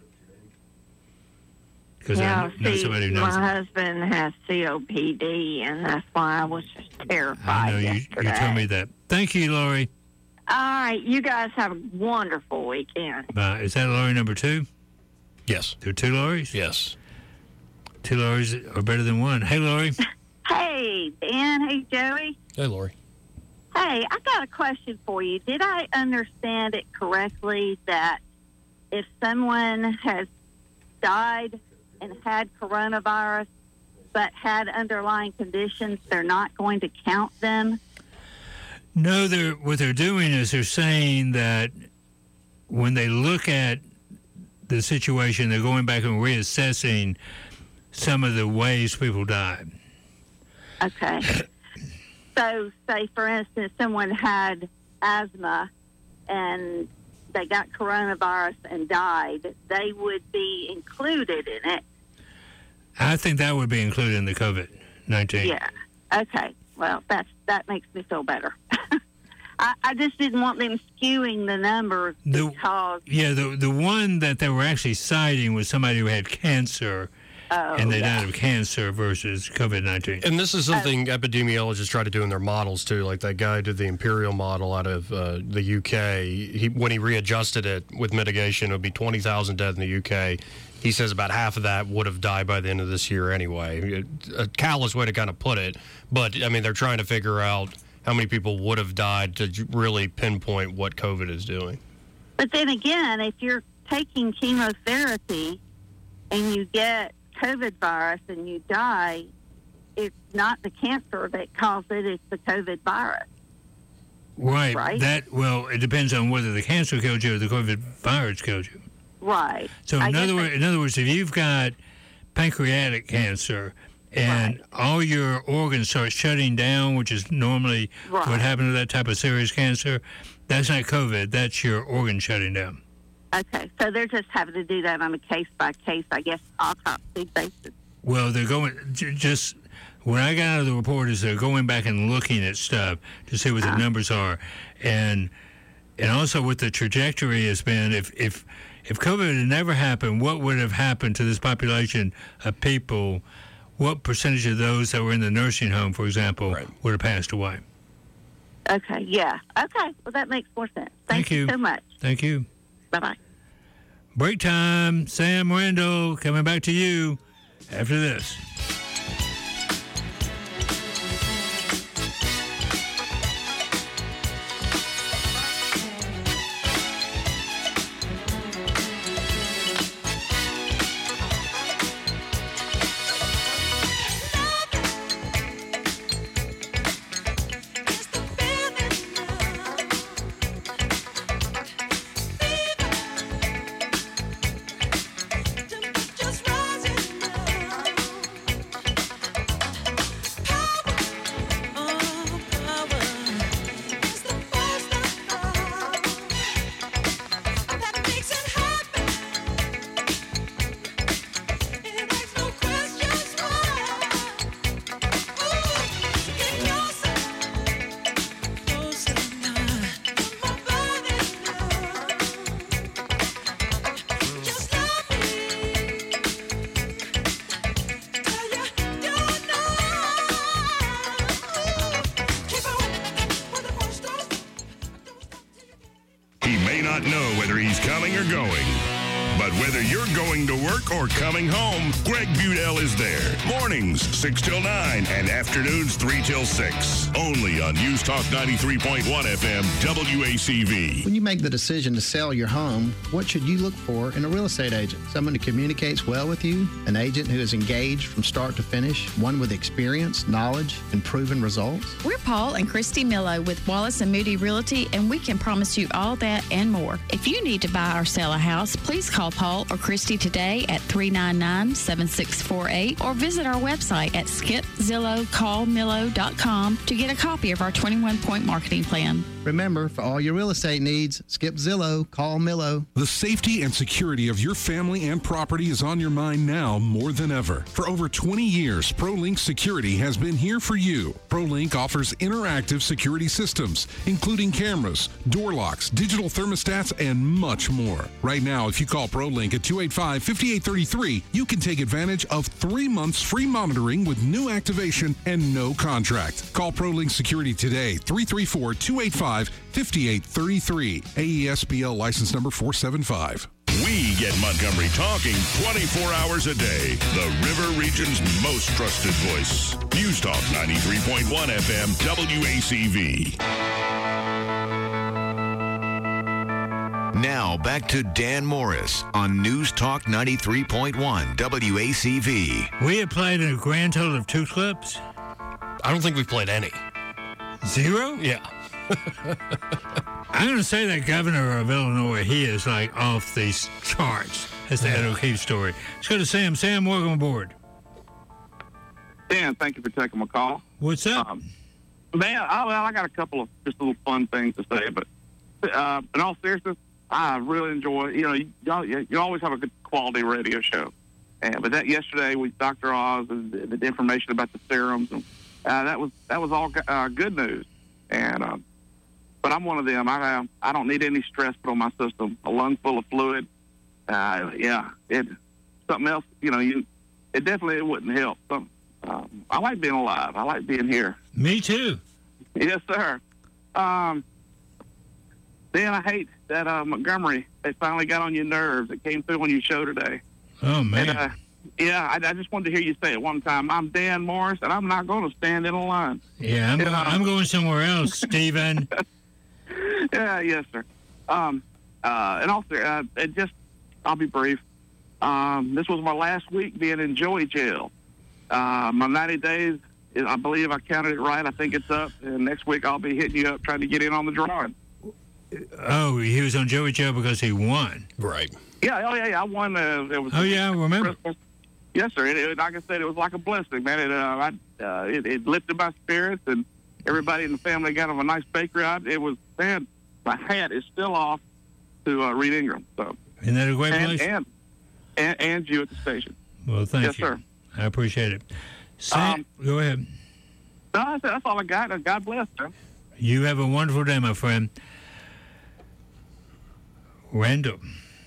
Because I know somebody who knows my husband has COPD, and that's why I was just terrified I know yesterday. you told me that. Thank you, Lori. All right, you guys have a wonderful weekend. Is that Lori number 2? Yes. There are 2 Loris? Yes. 2 Loris are better than one. Hey, Lori. Hey, Dan. Hey, Joey. Hey, Lori. Hey, I got a question for you. Did I understand it correctly that if someone has died and had coronavirus but had underlying conditions, they're not going to count them? No, what they're doing is they're saying that when they look at the situation, they're going back and reassessing some of the ways people died. Okay. So, say, for instance, someone had asthma and they got coronavirus and died, they would be included in it. I think that would be included in the COVID-19. Yeah. Okay. Well, that makes me feel better. I just didn't want them skewing the numbers because... Yeah, the one that they were actually citing was somebody who had cancer, and they died of cancer versus COVID-19. And this is something epidemiologists try to do in their models, too. Like that guy did the Imperial model out of the UK. When he readjusted it with mitigation, it would be 20,000 dead in the UK. He says about half of that would have died by the end of this year anyway. A callous way to kind of put it. But, I mean, they're trying to figure out how many people would have died to really pinpoint what COVID is doing. But then again, if you're taking chemotherapy and you get COVID virus and you die, it's not the cancer that caused it, it's the COVID virus. Right. It depends on whether the cancer killed you or the COVID virus killed you. Right. So in other words, if you've got pancreatic cancer and all your organs start shutting down, which is normally what happens to that type of serious cancer, that's not COVID. That's your organ shutting down. Okay, so they're just having to do that on a case-by-case, I guess, autopsy basis. Well, they're going just when I got out of the report is they're going back and looking at stuff to see what the numbers are, and also what the trajectory has been. If COVID had never happened, what would have happened to this population of people? What percentage of those that were in the nursing home, for example, would have passed away? Okay, yeah. Okay, well, that makes more sense. Thank you so much. Thank you. Bye-bye. Break time. Sam Randall coming back to you after this. He may not know whether he's coming or going, But whether you're going to work or coming home, Greg Budell is there. Mornings, 6 till 9, and afternoons, 3 till 6. Only on News Talk 93.1 FM, WACV. When you make the decision to sell your home, what should you look for in a real estate agent? Someone who communicates well with you, an agent who is engaged from start to finish, one with experience, knowledge, and proven results? We're Paul and Christy Millo with Wallace & Moody Realty, and we can promise you all that and more. If you need to buy or sell a house, please call Paul or Christy today at 399-7648 or visit our website at skipzillowcallmillo.com to get a copy of our 21-point marketing plan. Remember, for all your real estate needs, skip Zillow, call Millo. The safety and security of your family and property is on your mind now more than ever. For over 20 years, ProLink Security has been here for you. ProLink offers interactive security systems, including cameras, door locks, digital thermostats, and much more. Right now, if you call ProLink at 285-5833, you can take advantage of 3 months free monitoring with new activation and no contract. Call ProLink Security today, 334-285-5833. AESBL license number 475. We get Montgomery talking 24 hours a day. The River Region's most trusted voice. News Talk 93.1 FM, WACV. Now back to Dan Morris on News Talk 93.1 WACV. We have played a grand total of 2 clips. I don't think we've played any. 0? Yeah. I'm going to say that governor of Illinois, he is like off these charts. That's the Ed O'Keefe story. Let's go to Sam. Sam, welcome aboard. Dan, thank you for taking my call. What's up? Man, I got a couple of just little fun things to say, but in all seriousness, I really enjoy, you always have a good quality radio show. But that yesterday with Dr. Oz and the information about the serums, and that was all good news. And but I'm one of them. I don't need any stress put on my system. A lung full of fluid. Something else. It definitely wouldn't help. I like being alive. I like being here. Me too. Yes, sir. Dan, I hate that Montgomery. They finally got on your nerves. It came through on your show today. Oh man. And, I just wanted to hear you say it one time. I'm Dan Morris, and I'm not going to stand in a line. Yeah, I'm going somewhere else, Stephen. Yeah, yes, sir. And also, I'll be brief. This was my last week being in Joey jail. My 90 days, I believe I counted it right. I think it's up. And next week I'll be hitting you up trying to get in on the drawing. Oh, he was on Joey jail because he won. Right. Yeah, I won. It was. Oh, yeah, I remember. Christmas. Yes, sir. Like I said, it was like a blessing, man. It lifted my spirits, and everybody in the family got him a nice bakery. It was, man, my hat is still off to Reed Ingram. So. Isn't that a great place? And you at the station. Well, thank you. Yes, sir. I appreciate it. Sam, go ahead. No, that's all I got. God bless, sir. You have a wonderful day, my friend. Randall.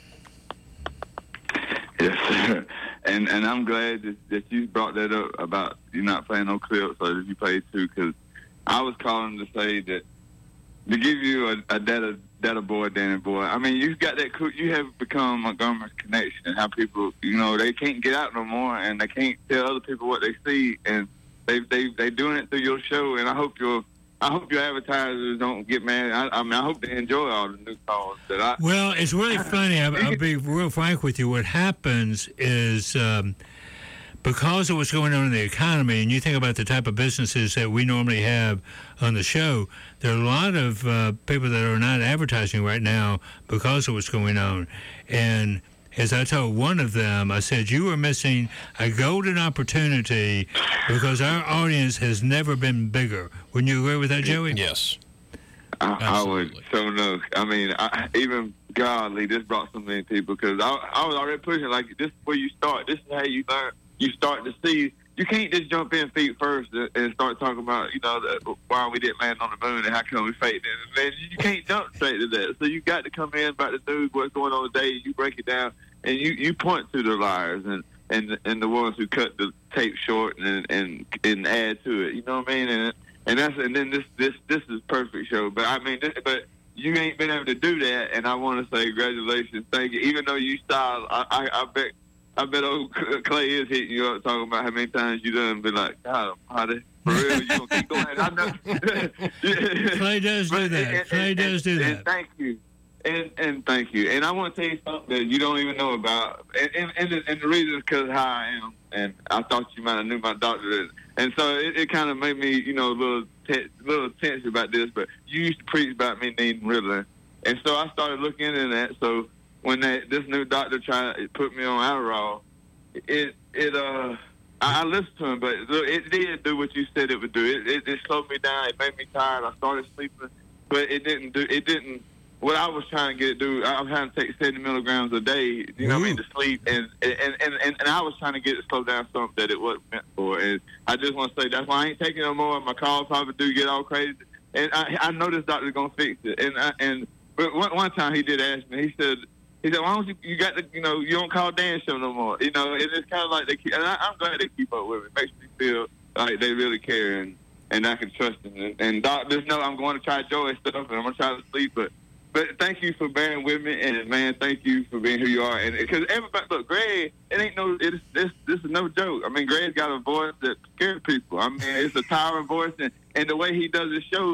Yes, sir. And I'm glad that you brought that up about you not playing no clips or that you played 2, because I was calling to say that to give you a data boy, Danny boy. I mean, you've got that. You have become Montgomery's connection, and how people, they can't get out no more, and they can't tell other people what they see, and they doing it through your show. And I hope your advertisers don't get mad. I hope they enjoy all the new calls that Well, it's really funny. I'll be real frank with you. What happens is because of what's going on in the economy, and you think about the type of businesses that we normally have on the show, there are a lot of people that are not advertising right now because of what's going on. And as I told one of them, I said, you are missing a golden opportunity because our audience has never been bigger. Wouldn't you agree with that, Joey? Yes. I would. So, no. I mean, even godly, this brought so many people, because I was already pushing, like, this is where you start. This is how you learn. You start to see. You can't just jump in feet first and start talking about, why we didn't land on the moon and how come we faked it. And you can't jump straight to that. So you got to come in about the news, what's going on today. You break it down, and you point to the liars and the ones who cut the tape short and add to it. You know what I mean? And then this is perfect show. But I mean, but you ain't been able to do that, and I want to say congratulations, thank you. Even though you style, I bet old Clay is hitting you up talking about how many times you done been like, God, for real, you gonna keep going? I know. Clay does do that. Clay does do that. And thank you. And thank you. And I want to tell you something that you don't even know about. And the reason is because how I am. And I thought you might have knew my doctorate. And so it kind of made me, a little tense about this. But you used to preach about me needing Ritalin. And so I started looking into that. So when this new doctor tried to put me on Adderall, I listened to him, but it did do what you said it would do. It slowed me down. It made me tired. I started sleeping, but it didn't. What I was trying to get it do, I was trying to take 70 milligrams a day, what I mean, to sleep, and I was trying to get it slowed down something that it wasn't meant for. And I just want to say that's why I ain't taking no more. My calls probably do get all crazy, and I know this doctor's gonna fix it. But one time he did ask me. He said, why don't you got to, you don't call Dan show no more. And it's kind of like they keep, and I'm glad they keep up with it. It makes me feel like they really care, and I can trust them. And doctors know I'm going to try joy stuff, and I'm going to try to sleep, but thank you for bearing with me, and man, thank you for being who you are. And because everybody, look, Greg, this is no joke. I mean, Greg's got a voice that scares people. I mean, it's a towering voice, and the way he does his show,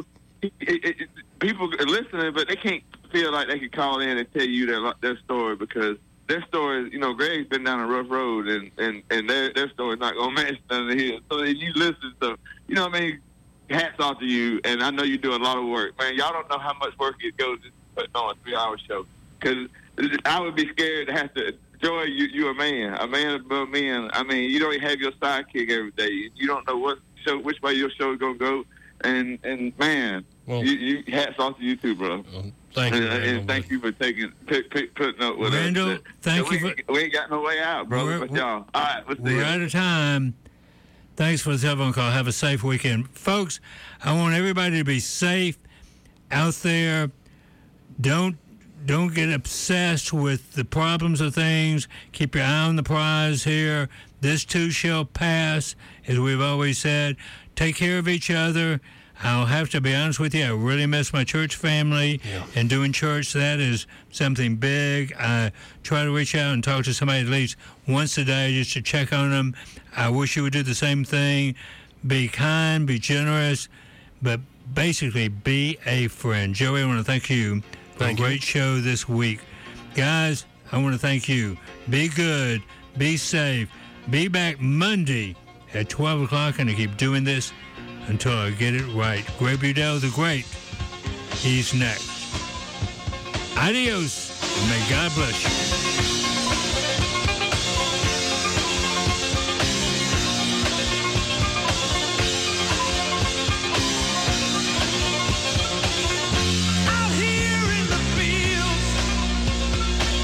people are listening, but they can't feel like they can call in and tell you their story, because their story, Greg's been down a rough road, and their story's not gonna match none of his. So you listen, so what I mean. Hats off to you, and I know you do a lot of work, man. Y'all don't know how much work it goes into putting on a 3-hour show, because I would be scared to have to. Joy, you're a man above men. I mean, you don't even have your sidekick every day. You don't know which way your show is gonna go, and man, you hats off to you too, bro. Thank you, and thank you for putting up with Randall, us. Thank you. We ain't got no way out, bro. But y'all, all right, we're out of time. Thanks for the telephone call. Have a safe weekend. Folks, I want everybody to be safe out there. Don't get obsessed with the problems of things. Keep your eye on the prize here. This too shall pass, as we've always said. Take care of each other. I'll have to be honest with you, I really miss my church family, and doing church, that is something big. I try to reach out and talk to somebody at least once a day just to check on them. I wish you would do the same thing. Be kind, be generous, but basically be a friend. Joey, I want to thank you for a great show this week. Guys, I want to thank you. Be good, be safe, be back Monday at 12 o'clock, and I keep doing this until I get it right. Greg Budell the Great, he's next. Adios, and may God bless you.